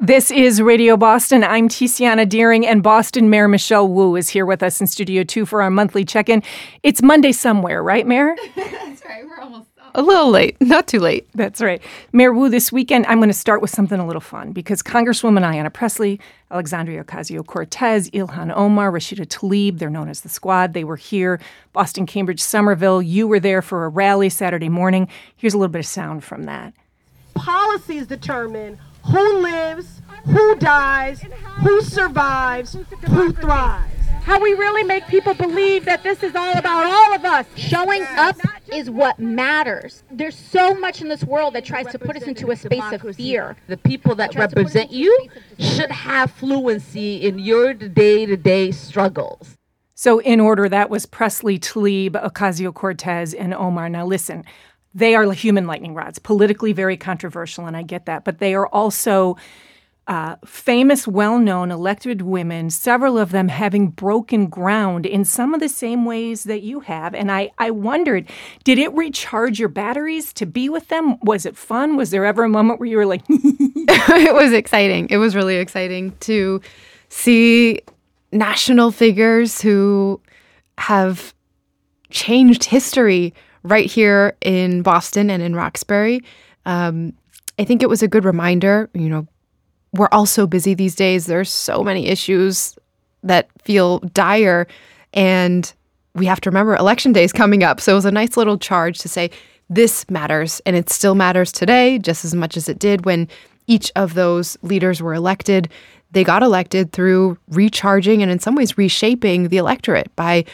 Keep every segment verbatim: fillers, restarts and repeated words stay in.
This is Radio Boston. I'm Tiziana Deering, and Boston Mayor Michelle Wu is here with us in Studio two for our monthly check-in. It's Monday somewhere, right, Mayor? That's right. We're almost a little late. Not too late. That's right. Mayor Wu, this weekend, I'm going to start with something a little fun because Congresswoman Ayanna Pressley, Alexandria Ocasio-Cortez, Ilhan Omar, Rashida Tlaib, they're known as the Squad. They were here, Boston, Cambridge, Somerville. You were there for a rally Saturday morning. Here's a little bit of sound from that. Policies determine who lives, who dies, who survives, who thrives. How we really make people believe that this is all about all of us. Showing up is what matters. There's so much in this world that tries to put us into a space of fear. The people that represent you should have fluency in your day-to-day struggles. So in order, that was Pressley, Tlaib, Ocasio-Cortez, and Omar. Now listen, they are human lightning rods, politically very controversial, and I get that. But they are also uh, famous, well-known elected women, several of them having broken ground in some of the same ways that you have. And I, I wondered, did it recharge your batteries to be with them? Was it fun? Was there ever a moment where you were like... It was exciting. It was really exciting to see national figures who have changed history right here in Boston and in Roxbury. Um, I think it was a good reminder, you know, we're all so busy these days. There's so many issues that feel dire, and we have to remember election day is coming up. So it was a nice little charge to say this matters, and it still matters today just as much as it did when each of those leaders were elected. They got elected through recharging and in some ways reshaping the electorate by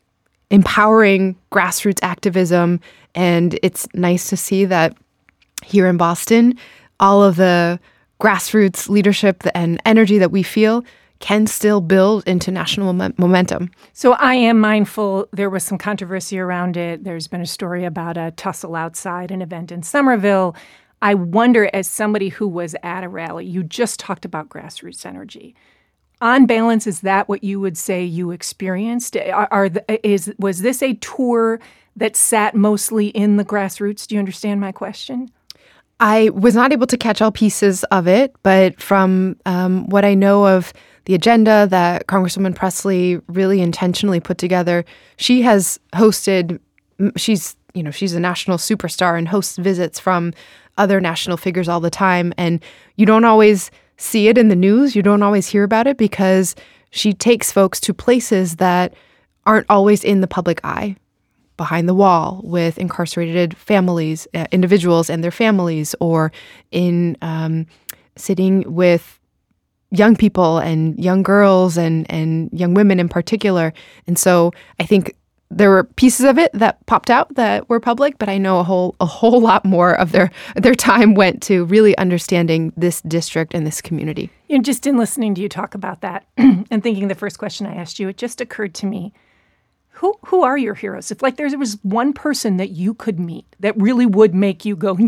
empowering grassroots activism. And it's nice to see that here in Boston, all of the grassroots leadership and energy that we feel can still build into national mom- momentum. So I am mindful there was some controversy around it. There's been a story about a tussle outside an event in Somerville. I wonder, as somebody who was at a rally, you just talked about grassroots energy. On balance, is that what you would say you experienced? Are, are the, is was this a tour that sat mostly in the grassroots? Do you understand my question? I was not able to catch all pieces of it, but from um, what I know of the agenda that Congresswoman Pressley really intentionally put together, she has hosted, she's, you know, she's a national superstar and hosts visits from other national figures all the time. And you don't always see it in the news. You don't always hear about it because she takes folks to places that aren't always in the public eye, behind the wall with incarcerated families, uh, individuals and their families, or in um, sitting with young people and young girls and, and young women in particular. And so I think there were pieces of it that popped out that were public, but I know a whole a whole lot more of their their time went to really understanding this district and this community. You know, just in listening to you talk about that and thinking the first question I asked you, it just occurred to me, who who are your heroes? If like there was one person that you could meet that really would make you go,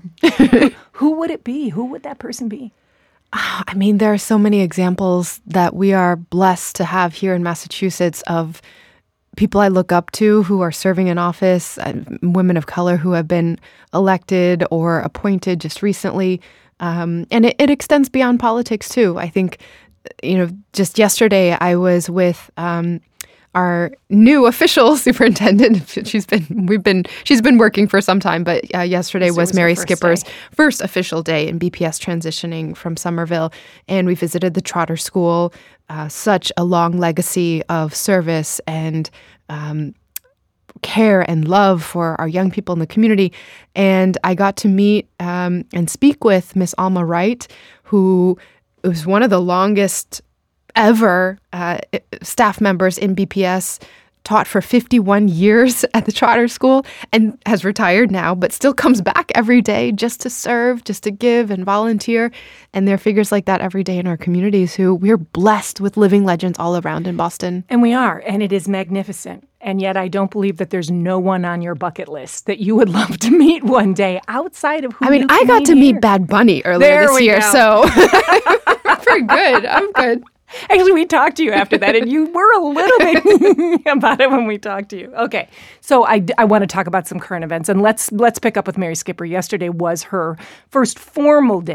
who would it be? Who would that person be? I mean, there are so many examples that we are blessed to have here in Massachusetts of people I look up to who are serving in office, uh, women of color who have been elected or appointed just recently. Um, and it, it extends beyond politics, too. I think, you know, just yesterday I was with um, our new official superintendent. She's been, we've been, she's been working for some time, but uh, yesterday was, was Mary first Skipper's day. first official day in B P S transitioning from Somerville. And we visited the Trotter School, uh, such a long legacy of service and um, care and love for our young people in the community. And I got to meet um, and speak with Miss Alma Wright, who was one of the longest ever uh, staff members in B P S, taught for fifty-one years at the Trotter School and has retired now, but still comes back every day just to serve, just to give and volunteer. And there are figures like that every day in our communities who we're blessed with living legends all around in Boston. And we are, and it is magnificent. And yet I don't believe that there's no one on your bucket list that you would love to meet one day outside of who I mean, you I can got meet to here. meet Bad Bunny earlier There this we year, go. so pretty good. I'm good. Actually, we talked to you after that, and you were a little bit about it when we talked to you. Okay, so I, I want to talk about some current events, and let's let's pick up with Mary Skipper. Yesterday was her first formal day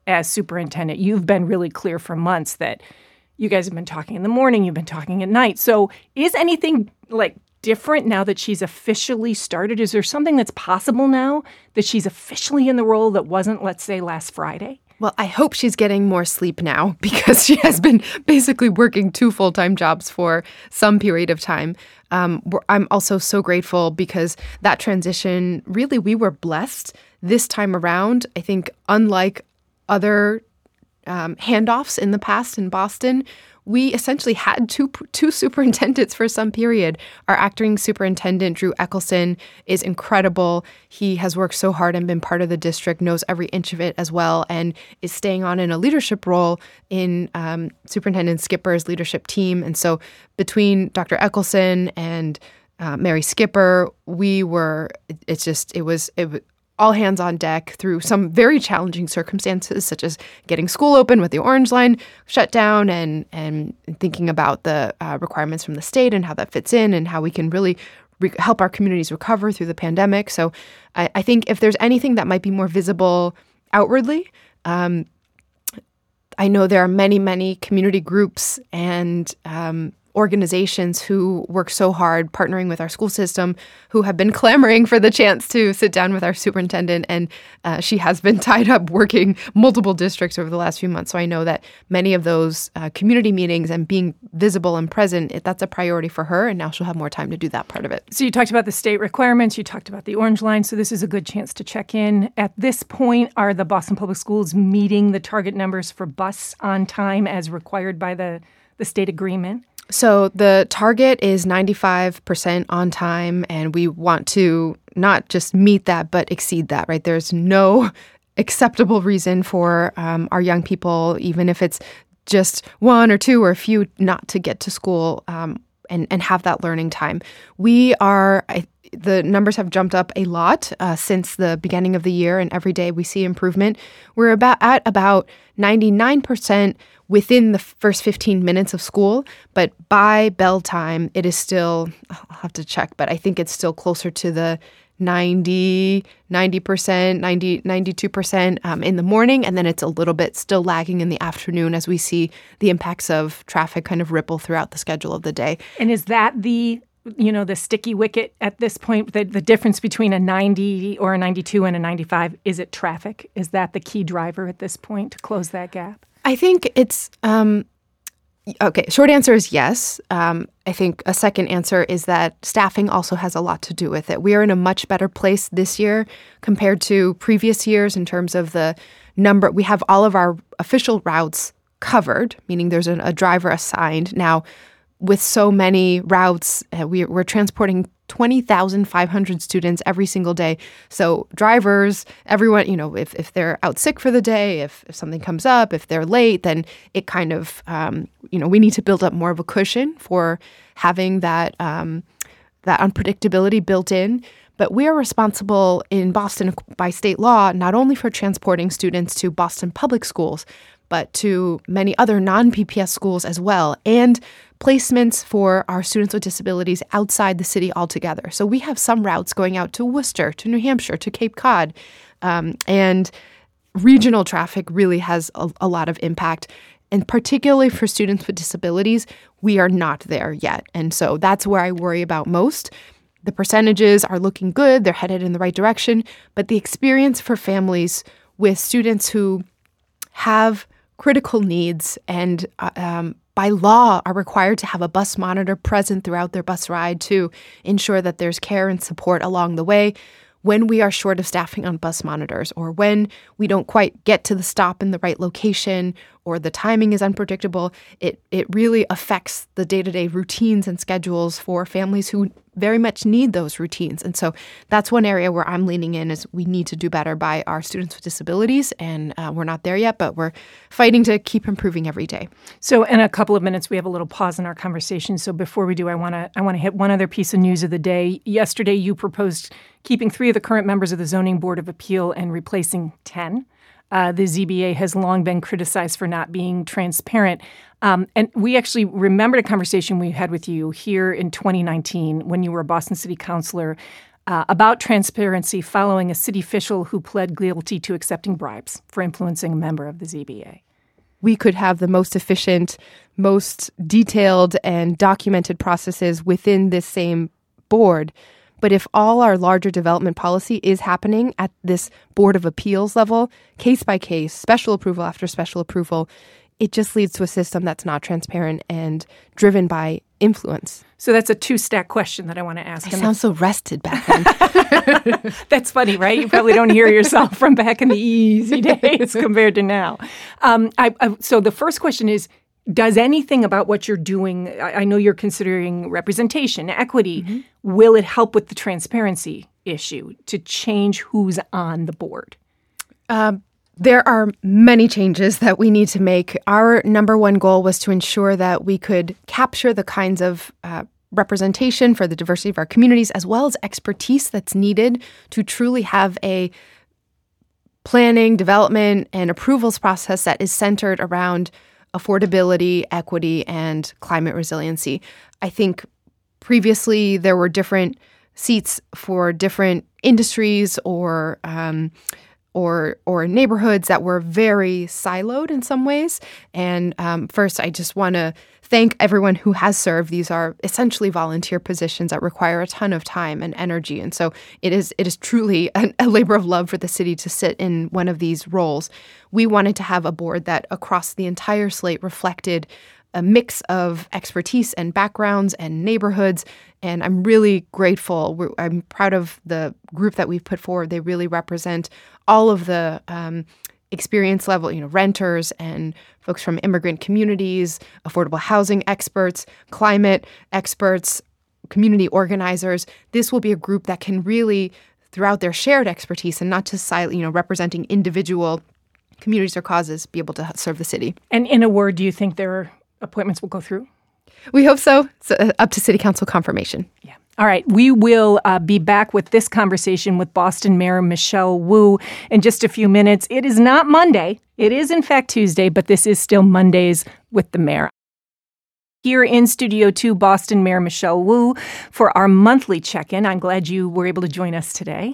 as superintendent. You've been really clear for months that you guys have been talking in the morning, you've been talking at night. So is anything like different now that she's officially started? Is there something that's possible now that she's officially in the role that wasn't, let's say, last Friday? Well, I hope she's getting more sleep now because she has been basically working two full-time jobs for some period of time. Um, I'm also so grateful because that transition, really, we were blessed this time around. I think unlike other um, handoffs in the past in Boston, we essentially had two two superintendents for some period. Our acting superintendent, Drew Eckelson, is incredible. He has worked so hard and been part of the district, knows every inch of it as well, and is staying on in a leadership role in um, Superintendent Skipper's leadership team. And so between Doctor Eckelson and uh, Mary Skipper, we were, it's just, it was, it was, all hands on deck through some very challenging circumstances, such as getting school open with the Orange Line shut down and and thinking about the uh, requirements from the state and how that fits in and how we can really re- help our communities recover through the pandemic. So I, I think if there's anything that might be more visible outwardly, um, I know there are many, many community groups and um, organizations who work so hard partnering with our school system who have been clamoring for the chance to sit down with our superintendent. And uh, she has been tied up working multiple districts over the last few months. So I know that many of those uh, community meetings and being visible and present, it, that's a priority for her. And now she'll have more time to do that part of it. So you talked about the state requirements. You talked about the Orange Line. So this is a good chance to check in. At this point, are the Boston Public Schools meeting the target numbers for bus on time as required by the, the state agreement? So the target is ninety-five percent on time, and we want to not just meet that, but exceed that, right? There's no acceptable reason for um, our young people, even if it's just one or two or a few, not to get to school um, and, and have that learning time. We are... I, The numbers have jumped up a lot uh, since the beginning of the year, and every day we see improvement. We're about at about ninety-nine percent within the first fifteen minutes of school, but by bell time, it is still, I'll have to check, but I think it's still closer to the ninety, ninety percent, ninety, ninety-two percent um, in the morning, and then it's a little bit still lagging in the afternoon as we see the impacts of traffic kind of ripple throughout the schedule of the day. And is that the you know, the sticky wicket at this point, the, the difference between a ninety or a ninety-two and a ninety-five, is it traffic? Is that the key driver at this point to close that gap? I think it's, um, okay, short answer is yes. Um, I think a second answer is that staffing also has a lot to do with it. We are in a much better place this year compared to previous years in terms of the number. We have all of our official routes covered, meaning there's a, a driver assigned. Now, with so many routes, uh, we, we're transporting twenty thousand five hundred students every single day. So drivers, everyone, you know, if, if they're out sick for the day, if, if something comes up, if they're late, then it kind of, um, you know, we need to build up more of a cushion for having that um, that unpredictability built in. But we are responsible in Boston by state law, not only for transporting students to Boston public schools, but to many other non-P P S schools as well, and placements for our students with disabilities outside the city altogether. So we have some routes going out to Worcester, to New Hampshire, to Cape Cod, um, and regional traffic really has a, a lot of impact. And particularly for students with disabilities, we are not there yet. And so that's where I worry about most. The percentages are looking good, they're headed in the right direction, but the experience for families with students who have critical needs and uh, um, by law are required to have a bus monitor present throughout their bus ride to ensure that there's care and support along the way. When we are short of staffing on bus monitors, or when we don't quite get to the stop in the right location, or the timing is unpredictable, it it really affects the day-to-day routines and schedules for families who very much need those routines. And so that's one area where I'm leaning in, is we need to do better by our students with disabilities, and uh, we're not there yet, but we're fighting to keep improving every day. So in a couple of minutes, we have a little pause in our conversation. So before we do, I want to I want to hit one other piece of news of the day. Yesterday, you proposed keeping three of the current members of the Zoning Board of Appeal and replacing ten. Uh, the Z B A has long been criticized for not being transparent. Um, and we actually remembered a conversation we had with you here in twenty nineteen when you were a Boston City Councilor. uh, about transparency following a city official who pled guilty to accepting bribes for influencing a member of the Z B A. We could have the most efficient, most detailed and documented processes within this same board. But if all our larger development policy is happening at this Board of Appeals level, case by case, special approval after special approval, it just leads to a system that's not transparent and driven by influence. So that's a two-stack question that I want to ask. I sound so rested back then. That's funny, right? You probably don't hear yourself from back in the easy days compared to now. Um, I, I, so the first question is, does anything about what you're doing, I, I know you're considering representation, equity, mm-hmm. will it help with the transparency issue to change who's on the board? Um, There are many changes that we need to make. Our number one goal was to ensure that we could capture the kinds of uh, representation for the diversity of our communities, as well as expertise that's needed to truly have a planning, development, and approvals process that is centered around affordability, equity, and climate resiliency. I think previously there were different seats for different industries or um, or or neighborhoods that were very siloed in some ways. And um, first, I just want to thank everyone who has served. These are essentially volunteer positions that require a ton of time and energy. And so it is it is truly a, a labor of love for the city to sit in one of these roles. We wanted to have a board that across the entire slate reflected a mix of expertise and backgrounds and neighborhoods. And I'm really grateful. We're, I'm proud of the group that we've put forward. They really represent all of the um, experience level, you know, renters and folks from immigrant communities, affordable housing experts, climate experts, community organizers. This will be a group that can really, throughout their shared expertise and not just, you know, representing individual communities or causes, be able to serve the city. And in a word, do you think their appointments will go through? We hope so. It's uh, up to City Council confirmation. Yeah. All right. We will uh, be back with this conversation with Boston Mayor Michelle Wu in just a few minutes. It is not Monday. It is, in fact, Tuesday, but this is still Mondays with the mayor. Here in Studio two, Boston Mayor Michelle Wu for our monthly check-in. I'm glad you were able to join us today.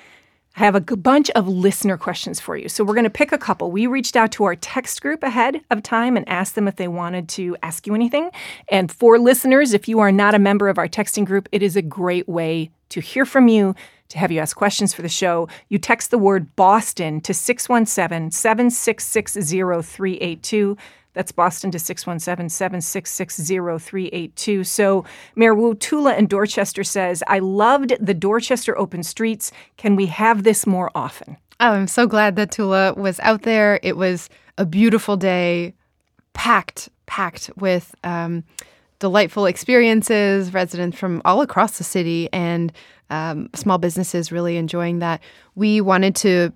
I have a g- bunch of listener questions for you. So we're going to pick a couple. We reached out to our text group ahead of time and asked them if they wanted to ask you anything. And for listeners, if you are not a member of our texting group, it is a great way to hear from you, to have you ask questions for the show. You text the word Boston to six one seven, seven six six, zero three eight two. That's Boston to six one seven, seven six six, zero three eight two. So Mayor Wu, Tula in Dorchester says, I loved the Dorchester open streets. Can we have this more often? Oh, I'm so glad that Tula was out there. It was a beautiful day, packed, packed with um, delightful experiences, residents from all across the city, and um, small businesses really enjoying that. We wanted to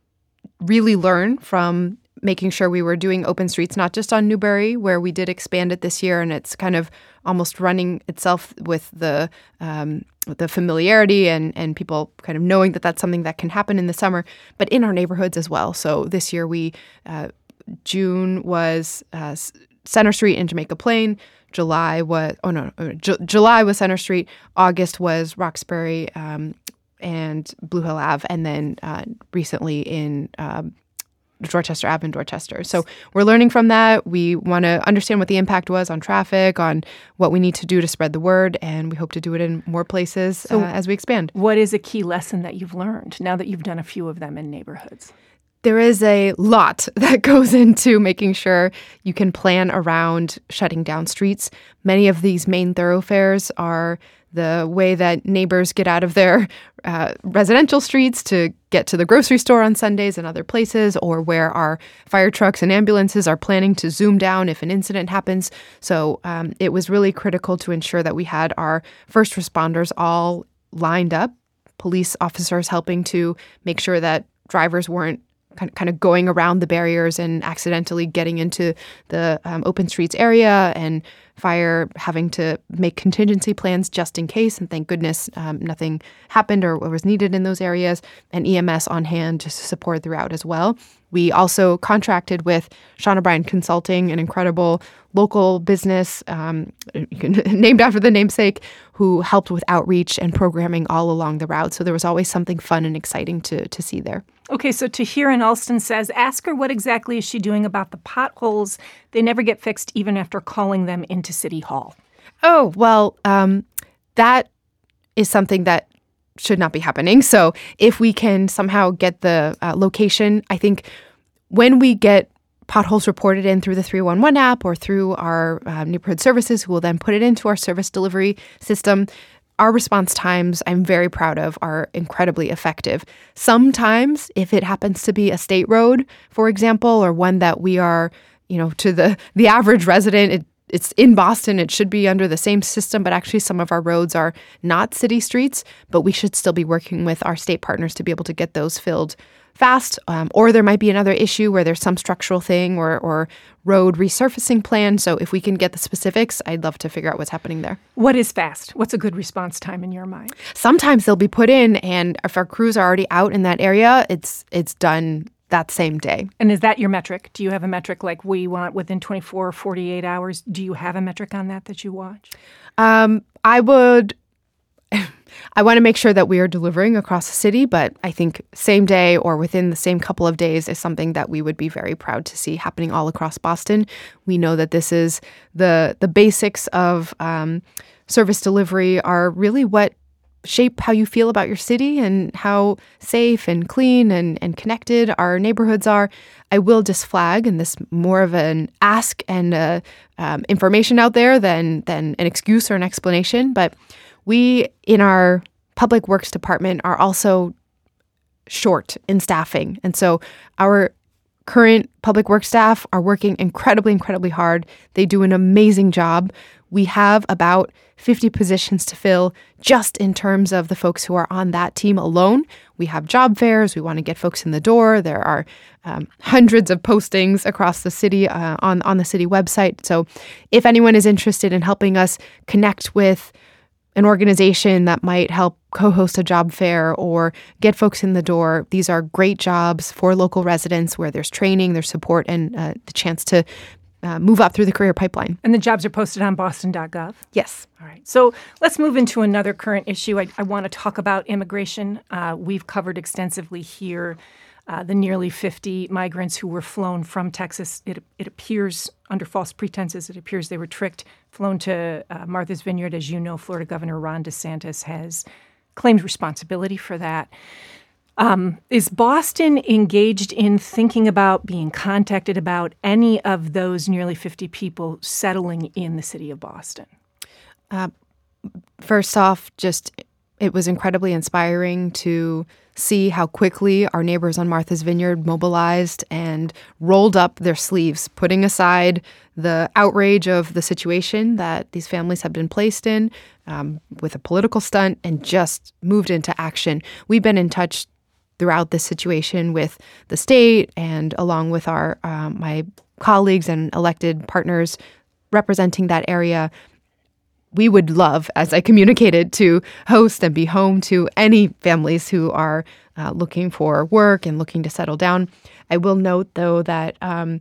really learn from making sure we were doing open streets, not just on Newbury, where we did expand it this year, and it's kind of almost running itself with the um, the familiarity and, and people kind of knowing that that's something that can happen in the summer, but in our neighborhoods as well. So this year we, uh, June was uh, Center Street in Jamaica Plain. July was, oh no, J- July was Center Street. August was Roxbury um, and Blue Hill Ave, and then uh, recently in um, Dorchester Ave in Dorchester. So we're learning from that. We want to understand what the impact was on traffic, on what we need to do to spread the word, and we hope to do it in more places so uh, as we expand. What is a key lesson that you've learned now that you've done a few of them in neighborhoods? There is a lot that goes into making sure you can plan around shutting down streets. Many of these main thoroughfares are the way that neighbors get out of their uh, residential streets to get to the grocery store on Sundays and other places, or where our fire trucks and ambulances are planning to zoom down if an incident happens. So um, it was really critical to ensure that we had our first responders all lined up, police officers helping to make sure that drivers weren't kind of, kind of going around the barriers and accidentally getting into the um, open streets area, and fire, having to make contingency plans just in case. And thank goodness um, nothing happened or was needed in those areas, and E M S on hand to support throughout as well. We also contracted with Sean O'Brien Consulting, an incredible local business um, named after the namesake, who helped with outreach and programming all along the route. So there was always something fun and exciting to to see there. Okay, so Tahir in Alston says, ask her what exactly is she doing about the potholes. They never get fixed even after calling them into City Hall. Oh, well, um, that is something that should not be happening. So if we can somehow get the uh, location, I think when we get potholes reported in through the three one one app or through our uh, neighborhood services, who will then put it into our service delivery system, our response times, I'm very proud of, are incredibly effective. Sometimes, if it happens to be a state road, for example, or one that we are, you know, to the, the average resident, it It's in Boston. It should be under the same system, but actually some of our roads are not city streets, but we should still be working with our state partners to be able to get those filled fast. Um, or there might be another issue where there's some structural thing or, or road resurfacing plan. So if we can get the specifics, I'd love to figure out what's happening there. What is fast? What's a good response time in your mind? Sometimes they'll be put in, and if our crews are already out in that area, it's it's done that same day. And is that your metric? Do you have a metric like we want within twenty-four or forty-eight hours? Do you have a metric on that that you watch? Um, I would, I want to make sure that we are delivering across the city, but I think same day or within the same couple of days is something that we would be very proud to see happening all across Boston. We know that this is the, the basics of um, service delivery are really what shape how you feel about your city and how safe and clean and, and connected our neighborhoods are. I will just flag, and this more of an ask and uh, um, information out there than than an excuse or an explanation. But we in our public works department are also short in staffing, and so our current public works staff are working incredibly, incredibly hard. They do an amazing job. We have about fifty positions to fill just in terms of the folks who are on that team alone. We have job fairs. We want to get folks in the door. There are um, hundreds of postings across the city uh, on, on the city website. So if anyone is interested in helping us connect with an organization that might help co-host a job fair or get folks in the door, these are great jobs for local residents where there's training, there's support, and uh, the chance to Uh, move up through the career pipeline. And the jobs are posted on boston dot gov? Yes. All right. So let's move into another current issue. I, I want to talk about immigration. Uh, we've covered extensively here uh, the nearly fifty migrants who were flown from Texas. It, it appears, under false pretenses, it appears they were tricked, flown to uh, Martha's Vineyard. As you know, Florida Governor Ron DeSantis has claimed responsibility for that. Um, is Boston engaged in thinking about, being contacted about any of those nearly fifty people settling in the city of Boston? Uh, first off, just it was incredibly inspiring to see how quickly our neighbors on Martha's Vineyard mobilized and rolled up their sleeves, putting aside the outrage of the situation that these families have been placed in um, with a political stunt and just moved into action. We've been in touch throughout this situation with the state and along with our um, my colleagues and elected partners representing that area. We would love, as I communicated, to host and be home to any families who are uh, looking for work and looking to settle down. I will note, though, that um,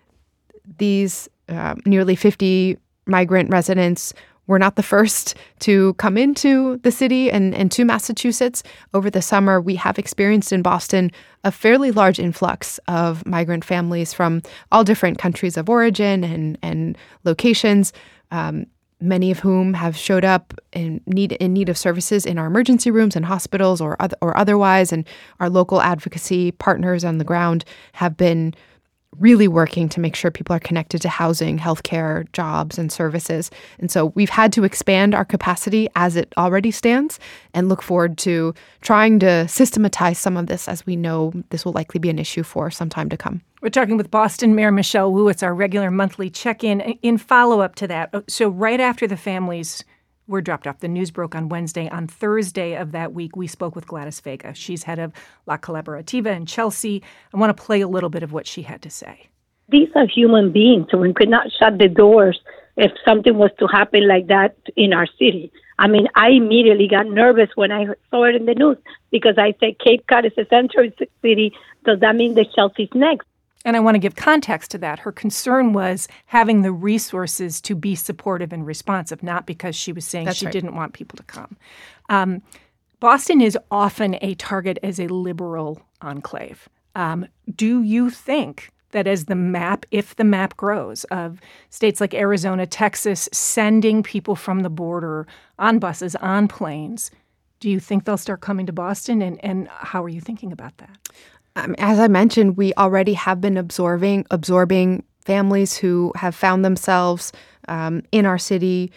these uh, nearly fifty migrant residents were not the first to come into the city and, and to Massachusetts. Over the summer, we have experienced in Boston a fairly large influx of migrant families from all different countries of origin and, and locations, um, many of whom have showed up in need in need of services in our emergency rooms and hospitals or, other, or otherwise. And our local advocacy partners on the ground have been really working to make sure people are connected to housing, healthcare, jobs, and services. And so we've had to expand our capacity as it already stands and look forward to trying to systematize some of this, as we know this will likely be an issue for some time to come. We're talking with Boston Mayor Michelle Wu. It's our regular monthly check-in. In follow-up to that, so right after the families were dropped off, the news broke on Wednesday. On Thursday of that week, we spoke with Gladys Vega. She's head of La Colaborativa in Chelsea. I want to play a little bit of what she had to say. These are human beings, so we could not shut the doors if something was to happen like that in our city. I mean, I immediately got nervous when I saw it in the news because I said Cape Cod is a central city. Does that mean the shelf is next? And I want to give context to that. Her concern was having the resources to be supportive and responsive, not because she was saying That's she right. didn't want people to come. Um, Boston is often a target as a liberal enclave. Um, do you think that as the map, if the map grows, of states like Arizona, Texas, sending people from the border on buses, on planes, do you think they'll start coming to Boston? And, and how are you thinking about that? Um, as I mentioned, we already have been absorbing absorbing families who have found themselves um, in our city,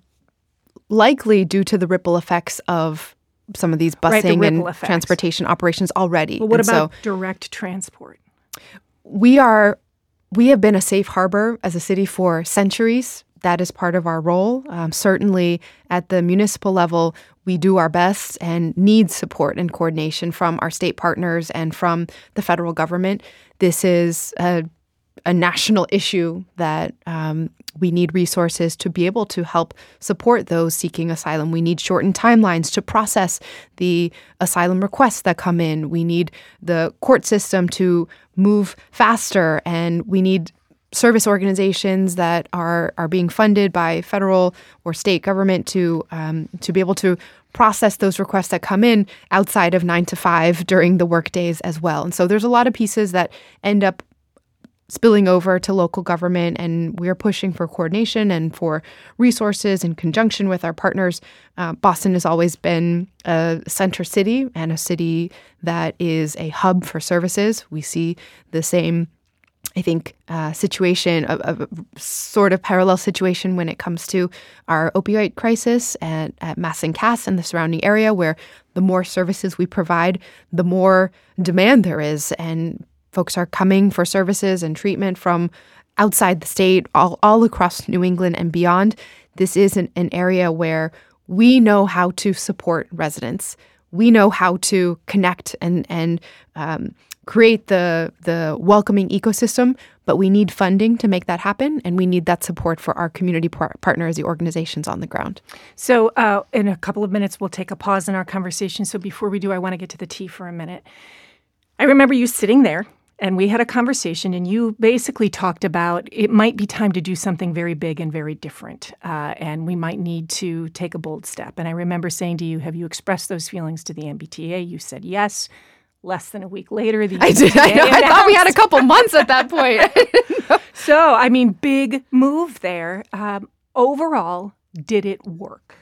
likely due to the ripple effects of some of these Right, the busing ripple and effects. transportation operations already. Well, what And about so direct transport? we are we have been a safe harbor as a city for centuries. That is part of our role. Um, certainly at the municipal level, we do our best and need support and coordination from our state partners and from the federal government. This is a, a national issue that um, we need resources to be able to help support those seeking asylum. We need shortened timelines to process the asylum requests that come in. We need the court system to move faster, and we need service organizations that are are being funded by federal or state government to um, to be able to process those requests that come in outside of nine to five during the work days as well. And so there's a lot of pieces that end up spilling over to local government, and we're pushing for coordination and for resources in conjunction with our partners. Uh, Boston has always been a center city and a city that is a hub for services. We see the same I think, uh, situation, a, a sort of parallel situation when it comes to our opioid crisis at, at Mass and Cass and the surrounding area, where the more services we provide, the more demand there is. And folks are coming for services and treatment from outside the state, all, all across New England and beyond. This is an, an area where we know how to support residents. We know how to connect and, and um, create the the welcoming ecosystem, but we need funding to make that happen, and we need that support for our community par- partners, the organizations on the ground. So uh, in a couple of minutes, we'll take a pause in our conversation. So before we do, I want to get to the tea for a minute. I remember you sitting there, and we had a conversation, and you basically talked about it might be time to do something very big and very different, uh, and we might need to take a bold step. And I remember saying to you, have you expressed those feelings to the M B T A? You said yes. Less than a week later, the I did. I, know, I thought we had a couple months at that point. So, I mean, big move there. Um, overall, did it work?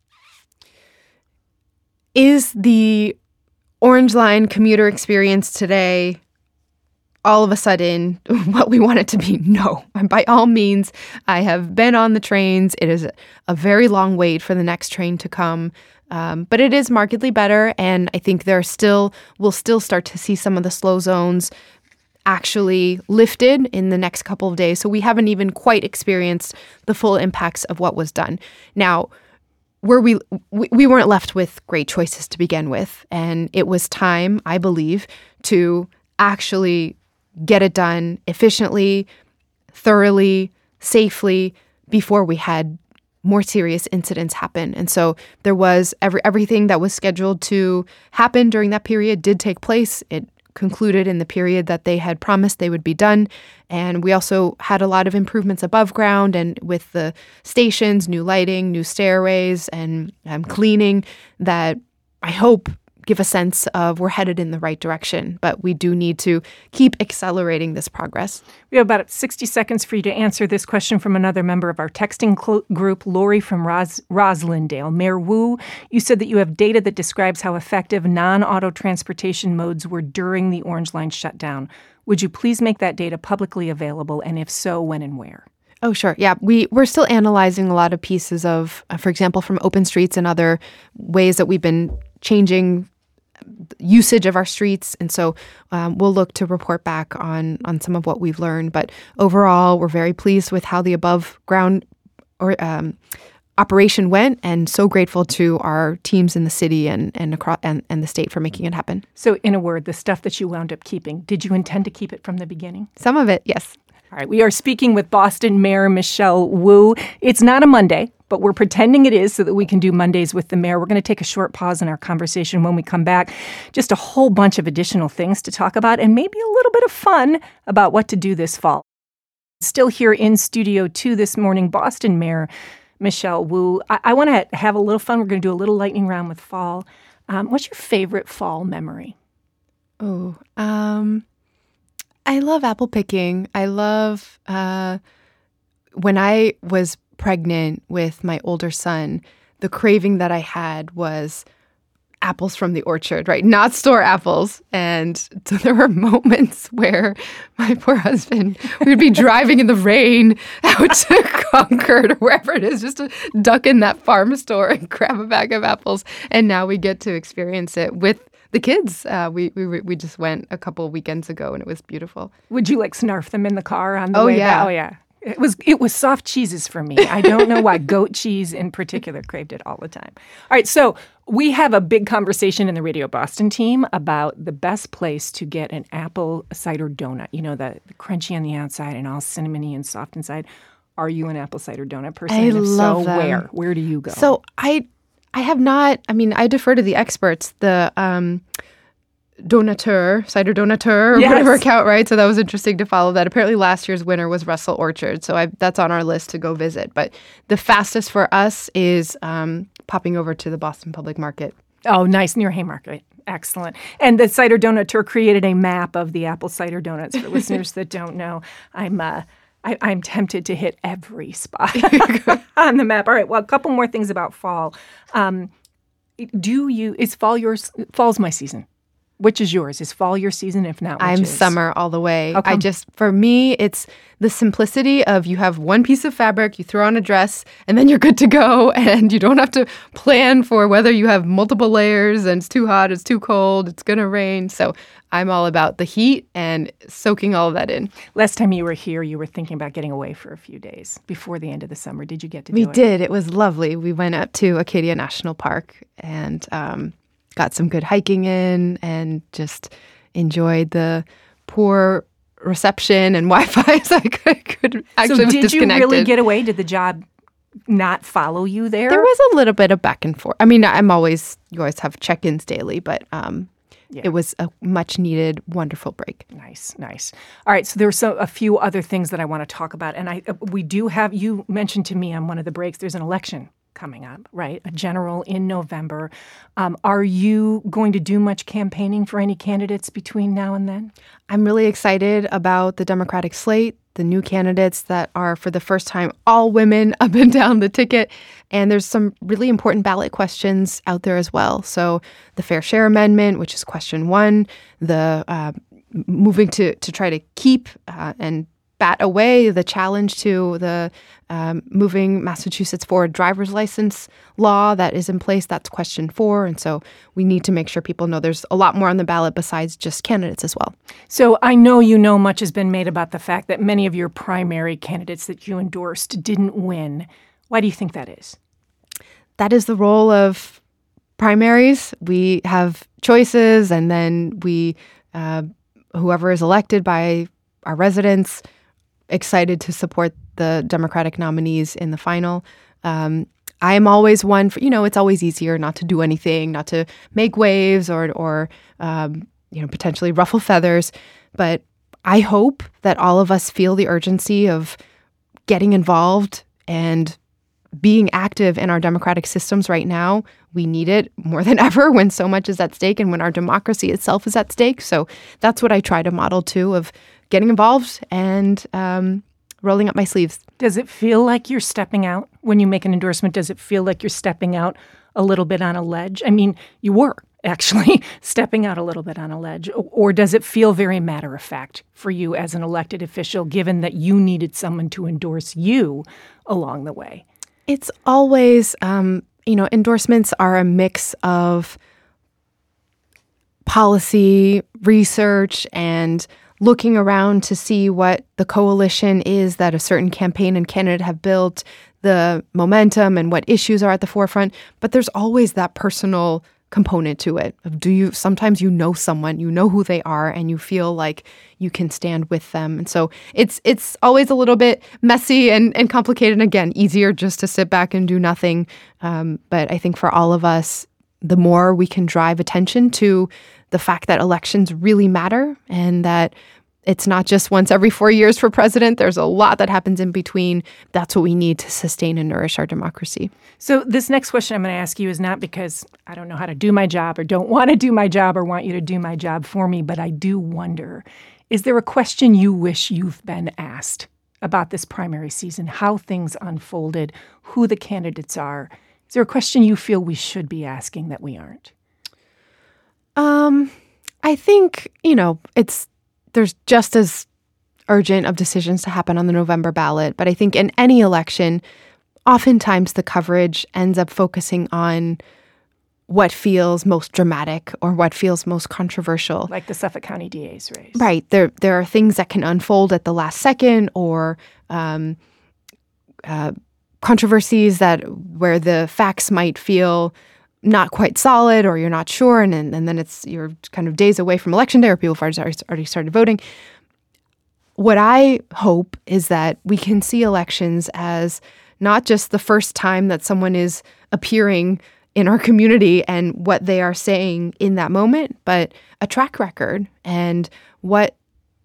Is the Orange Line commuter experience today all of a sudden what we want it to be? No. And by all means, I have been on the trains. It is a very long wait for the next train to come. Um, but it is markedly better, and I think there are still we'll still start to see some of the slow zones actually lifted in the next couple of days. So we haven't even quite experienced the full impacts of what was done. Now, were we, we we weren't left with great choices to begin with, and it was time, I believe, to actually get it done efficiently, thoroughly, safely before we had more serious incidents happen. And so there was every everything that was scheduled to happen during that period did take place. It concluded in the period that they had promised they would be done. And we also had a lot of improvements above ground and with the stations, new lighting, new stairways, and um, cleaning that I hope give a sense of we're headed in the right direction. But we do need to keep accelerating this progress. We have about sixty seconds for you to answer this question from another member of our texting cl- group, Lori from Ros- Roslindale. Mayor Wu, you said that you have data that describes how effective non-auto transportation modes were during the Orange Line shutdown. Would you please make that data publicly available? And if so, when and where? Oh, sure. Yeah, we, we're still analyzing a lot of pieces of, uh, for example, from open streets and other ways that we've been changing usage of our streets. And so um, we'll look to report back on on some of what we've learned. But overall, we're very pleased with how the above ground or um, operation went, and so grateful to our teams in the city and and, across, and and the state for making it happen. So in a word, the stuff that you wound up keeping, did you intend to keep it from the beginning? Some of it, yes. All right, we are speaking with Boston Mayor Michelle Wu. It's not a Monday, but we're pretending it is so that we can do Mondays with the mayor. We're going to take a short pause in our conversation. When we come back, just a whole bunch of additional things to talk about and maybe a little bit of fun about what to do this fall. Still here in Studio two this morning, Boston Mayor Michelle Wu. I, I want to have a little fun. We're going to do a little lightning round with fall. Um, what's your favorite fall memory? Oh, um... I love apple picking. I love uh, when I was pregnant with my older son, the craving that I had was apples from the orchard, right? Not store apples. And so there were moments where my poor husband, we'd be driving in the rain out to Concord or wherever it is, just to duck in that farm store and grab a bag of apples. And now we get to experience it with the kids. Uh, we we we just went a couple weekends ago, and it was beautiful. Would you like snarf them in the car on the oh, way yeah. back? Oh yeah, it was it was soft cheeses for me. I don't know why goat cheese in particular craved it all the time. All right, so we have a big conversation in the Radio Boston team about the best place to get an apple cider donut. You know, the, the crunchy on the outside and all cinnamony and soft inside. Are you an apple cider donut person? I and if love so, them. where where do you go? So I. I have not, I mean, I defer to the experts, the um, donateur, cider donateur, or Yes. whatever account, right? So that was interesting to follow that. Apparently last year's winner was Russell Orchard. So I, that's on our list to go visit. But the fastest for us is um, popping over to the Boston Public Market. Oh, nice, near Haymarket. Excellent. And the cider donateur created a map of the apple cider donuts for listeners that don't know. I'm uh, I, I'm tempted to hit every spot on the map. All right. Well, a couple more things about fall. Um, do you? Is fall yours? Fall's my season. Which is yours? Is fall your season? If not, which I'm is? summer all the way. How come? I just, for me, it's the simplicity of you have one piece of fabric, you throw on a dress, and then you're good to go. And you don't have to plan for whether you have multiple layers and it's too hot, it's too cold, it's going to rain. So I'm all about the heat and soaking all of that in. Last time you were here, you were thinking about getting away for a few days before the end of the summer. Did you get to do We it? did. It was lovely. We went up to Acadia National Park and um, got some good hiking in and just enjoyed the poor reception and Wi-Fi. So I could, could actually So was did you disconnected. really get away? Did the job not follow you there? There was a little bit of back and forth. I mean, I'm always, you always have check-ins daily, but um, Yeah. it was a much needed, wonderful break. Nice, nice. All right, so there's so, a few other things that I want to talk about. And I uh, we do have, you mentioned to me on one of the breaks, there's an election coming up, right? A general in November. Um, are you going to do much campaigning for any candidates between now and then? I'm really excited about the Democratic slate, the new candidates that are, for the first time, all women up and down the ticket. And there's some really important ballot questions out there as well. So the Fair Share Amendment, which is question one, the uh, moving to, to try to keep uh, and bat away the challenge to the um, moving Massachusetts forward driver's license law that is in place. That's question four. And so we need to make sure people know there's a lot more on the ballot besides just candidates as well. So I know you know much has been made about the fact that many of your primary candidates that you endorsed didn't win. Why do you think that is? That is the role of primaries. We have choices, and then we, uh, whoever is elected by our residents, excited to support the Democratic nominees in the final. Um, I am always one for, you know, it's always easier not to do anything, not to make waves or, or um, you know, potentially ruffle feathers. But I hope that all of us feel the urgency of getting involved and being active in our democratic systems right now. We need it more than ever when so much is at stake and when our democracy itself is at stake. So that's what I try to model too, of getting involved and um, rolling up my sleeves. Does it feel like you're stepping out when you make an endorsement? Does it feel like you're stepping out a little bit on a ledge? I mean, you were actually stepping out a little bit on a ledge. Or does it feel very matter of fact for you as an elected official, given that you needed someone to endorse you along the way? It's always, um, you know, endorsements are a mix of policy, research, and looking around to see what the coalition is that a certain campaign and candidate have built, the momentum and what issues are at the forefront. But there's always that personal component to it. Do you sometimes you know someone, you know who they are, and you feel like you can stand with them. And so it's it's always a little bit messy and, and complicated. And again, easier just to sit back and do nothing. Um, but I think for all of us, the more we can drive attention to the fact that elections really matter and that it's not just once every four years for president. There's a lot that happens in between. That's what we need to sustain and nourish our democracy. So this next question I'm going to ask you is not because I don't know how to do my job or don't want to do my job or want you to do my job for me, but I do wonder, is there a question you wish you've been asked about this primary season, how things unfolded, who the candidates are? Is there a question you feel we should be asking that we aren't? Um, I think, you know, it's there's just as urgent of decisions to happen on the November ballot. But I think in any election, oftentimes the coverage ends up focusing on what feels most dramatic or what feels most controversial. Like the Suffolk County D A's race. Right. There, there are things that can unfold at the last second or um, uh, controversies that where the facts might feel not quite solid or you're not sure, and, and and then it's you're kind of days away from election day or people have already started voting. What I hope is that we can see elections as not just the first time that someone is appearing in our community and what they are saying in that moment, but a track record and what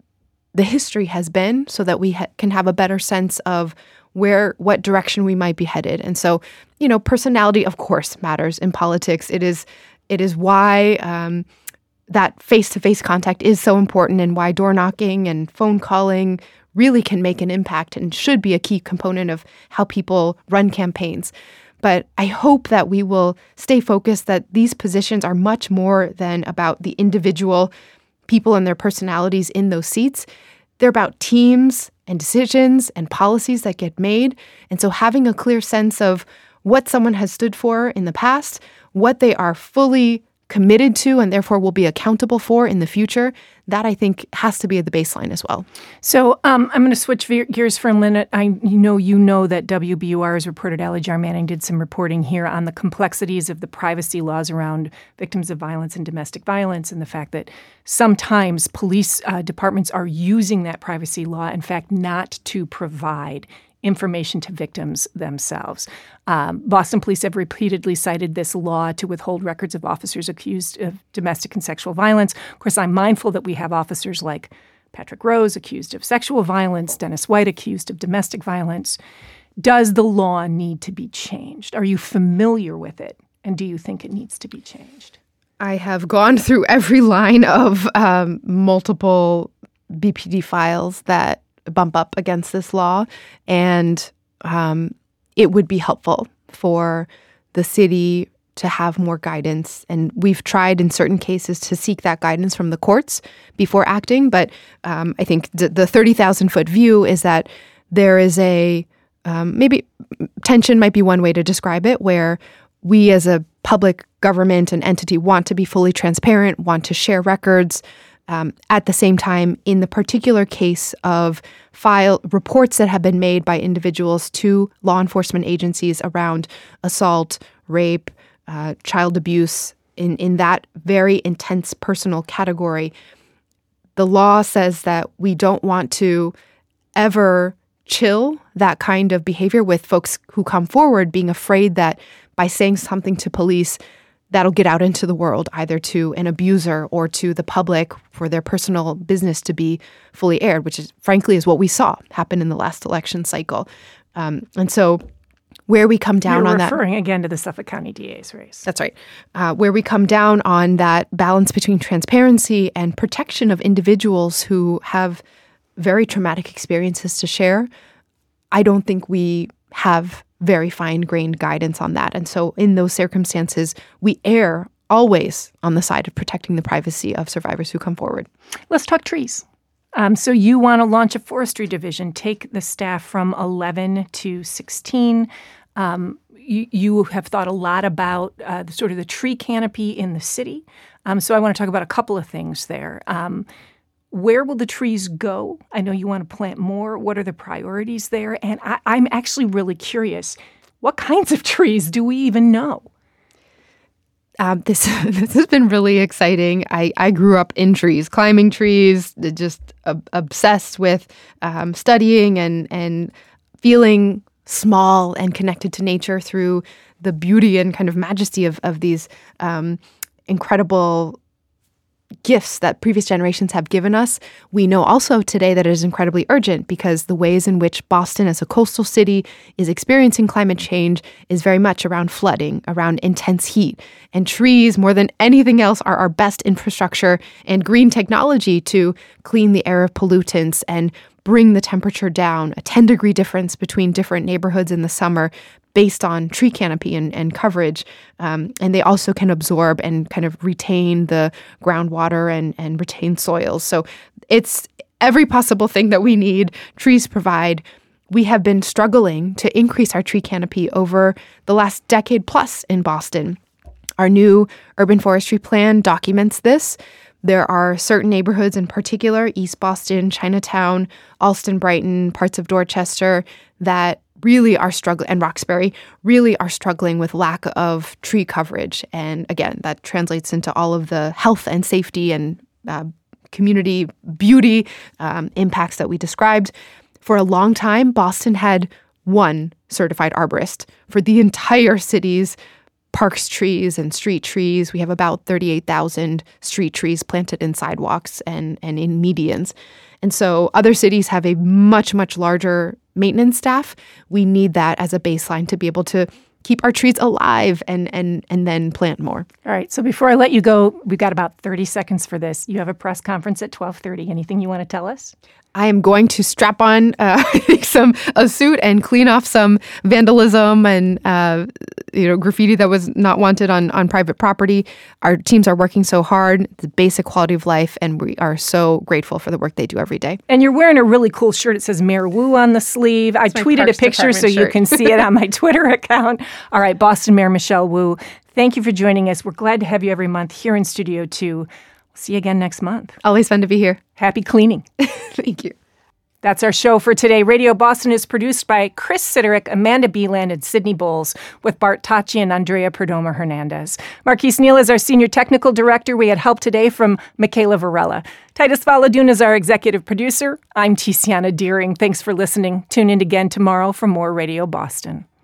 the history has been so that we ha- can have a better sense of where, what direction we might be headed. And so, you know, personality, of course, matters in politics. It is, it is why um, that face-to-face contact is so important and why door knocking and phone calling really can make an impact and should be a key component of how people run campaigns. But I hope that we will stay focused that these positions are much more than about the individual people and their personalities in those seats. They're about teams and decisions and policies that get made. And so having a clear sense of what someone has stood for in the past, what they are fully committed to and therefore will be accountable for in the future, that I think has to be at the baseline as well. So um, I'm going to switch ve- gears for a minute. I know you know that W B U R's reporter Allie Jar Manning did some reporting here on the complexities of the privacy laws around victims of violence and domestic violence and the fact that sometimes police uh, departments are using that privacy law, in fact, not to provide information to victims themselves. Um, Boston police have repeatedly cited this law to withhold records of officers accused of domestic and sexual violence. Of course, I'm mindful that we have officers like Patrick Rose accused of sexual violence, Dennis White accused of domestic violence. Does the law need to be changed? Are you familiar with it? And do you think it needs to be changed? I have gone through every line of um, multiple B P D files that bump up against this law, and um, it would be helpful for the city to have more guidance. And we've tried in certain cases to seek that guidance from the courts before acting, but um, I think th- the thirty thousand foot view is that there is a, um, maybe tension might be one way to describe it, where we as a public government and entity want to be fully transparent, want to share records. Um, at the same time, in the particular case of file reports that have been made by individuals to law enforcement agencies around assault, rape, uh, child abuse, in, in that very intense personal category, the law says that we don't want to ever chill that kind of behavior with folks who come forward being afraid that by saying something to police, that'll get out into the world, either to an abuser or to the public for their personal business to be fully aired, which is frankly is what we saw happen in the last election cycle. Um, and so where we come down You're on that— referring again to the Suffolk County D A's race. That's right. Uh, where we come down on that balance between transparency and protection of individuals who have very traumatic experiences to share, I don't think we have very fine-grained guidance on that. And so in those circumstances, we err always on the side of protecting the privacy of survivors who come forward. Let's talk trees. Um, so you want to launch a forestry division, take the staff from eleven to sixteen. Um, you, you have thought a lot about uh, the, sort of the tree canopy in the city. Um, so I want to talk about a couple of things there. Um, Where will the trees go? I know you want to plant more. What are the priorities there? And I, I'm actually really curious, what kinds of trees do we even know? Um, this this has been really exciting. I, I grew up in trees, climbing trees, just ob- obsessed with um, studying and and feeling small and connected to nature through the beauty and kind of majesty of of these um, incredible gifts that previous generations have given us. We know also today that it is incredibly urgent because the ways in which Boston as a coastal city is experiencing climate change is very much around flooding, around intense heat. And trees, more than anything else, are our best infrastructure and green technology to clean the air of pollutants and bring the temperature down, a ten degree difference between different neighborhoods in the summer based on tree canopy and, and coverage. Um, and they also can absorb and kind of retain the groundwater and, and retain soils. So it's every possible thing that we need, trees provide. We have been struggling to increase our tree canopy over the last decade plus in Boston. Our new urban forestry plan documents this. There are certain neighborhoods in particular, East Boston, Chinatown, Allston, Brighton, parts of Dorchester, that really are struggling, and Roxbury, really are struggling with lack of tree coverage. And again, that translates into all of the health and safety and uh, community beauty um, impacts that we described. For a long time, Boston had one certified arborist for the entire city's parks trees and street trees. We have about thirty-eight thousand street trees planted in sidewalks and, and in medians. And so other cities have a much, much larger maintenance staff. We need that as a baseline to be able to keep our trees alive and and and then plant more. All right. So before I let you go, we've got about thirty seconds for this. You have a press conference at twelve thirty. Anything you want to tell us? I am going to strap on uh, some a suit and clean off some vandalism and uh, you know graffiti that was not wanted on, on private property. Our teams are working so hard, the basic quality of life, and we are so grateful for the work they do every day. And you're wearing a really cool shirt. It says Mayor Wu on the sleeve. That's I tweeted a picture so you can see it on my Twitter account. All right, Boston Mayor Michelle Wu, thank you for joining us. We're glad to have you every month here in Studio two. See you again next month. Always fun to be here. Happy cleaning. Thank you. That's our show for today. Radio Boston is produced by Chris Siderick, Amanda Beeland, and Sydney Bowles, with Bart Tachi and Andrea Perdomo Hernandez. Marquise Neal is our senior technical director. We had help today from Michaela Varela. Titus Valadun is our executive producer. I'm Tiziana Deering. Thanks for listening. Tune in again tomorrow for more Radio Boston.